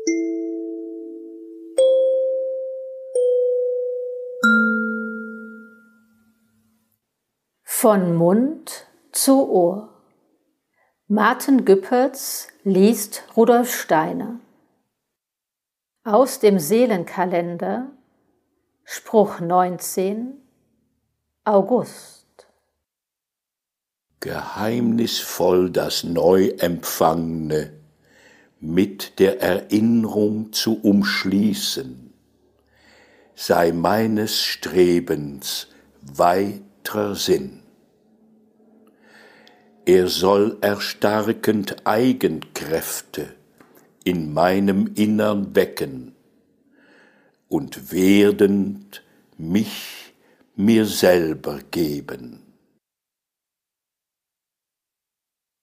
Von Mund zu Ohr. Martin Güppertz liest Rudolf Steiner. Aus dem Seelenkalender, Spruch 19, August. Geheimnisvoll das Neuempfangene mit der Erinnerung zu umschließen, sei meines Strebens weitrer Sinn. Er soll erstarkend Eigenkräfte in meinem Innern wecken und werdend mich mir selber geben.